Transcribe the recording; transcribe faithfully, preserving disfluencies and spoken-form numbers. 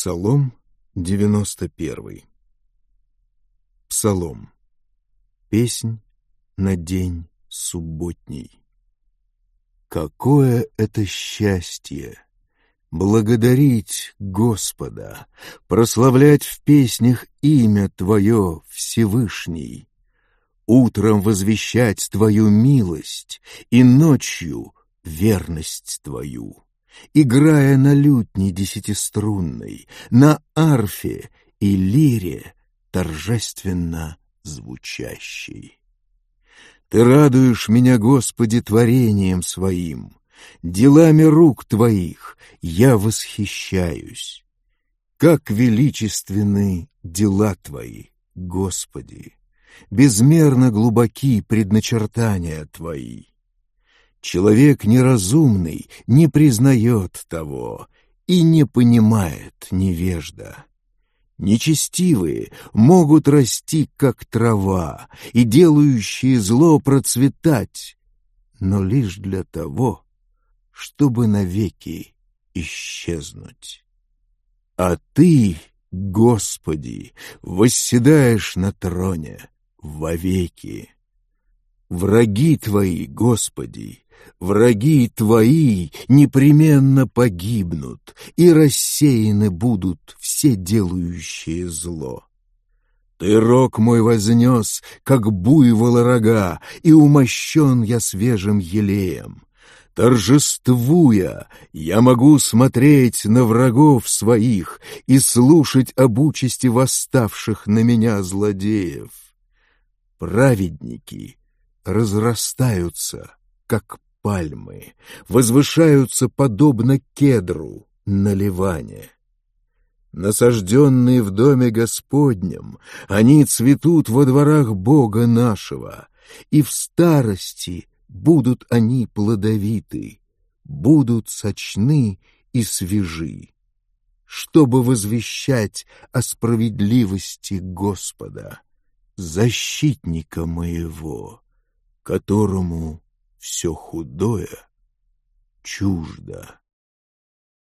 Псалом девяносто первый. Псалом. Песнь на день субботний. Какое это счастье! Благодарить Господа, прославлять в песнях имя Твое, Всевышний, утром возвещать Твою милость и ночью верность Твою, играя на лютне десятиструнной, на арфе и лире торжественно звучащей. Ты радуешь меня, Господи, творением своим, делами рук Твоих я восхищаюсь. Как величественны дела Твои, Господи, безмерно глубоки предначертания Твои. Человек неразумный не признает того и не понимает невежда. Нечестивые могут расти, как трава, и делающие зло процветать, но лишь для того, чтобы навеки исчезнуть. А Ты, Господи, восседаешь на троне вовеки. Враги Твои, Господи, враги Твои непременно погибнут, и рассеяны будут все делающие зло. Ты рог мой вознес, как буйвола рога, и умощен я свежим елеем. Торжествуя, я могу смотреть на врагов своих и слушать об участи восставших на меня злодеев. Праведники разрастаются, как пальмы, возвышаются подобно кедру на Ливане. Насажденные в доме Господнем, они цветут во дворах Бога нашего, и в старости будут они плодовиты, будут сочны и свежи, чтобы возвещать о справедливости Господа, защитника моего, которому все худое чуждо.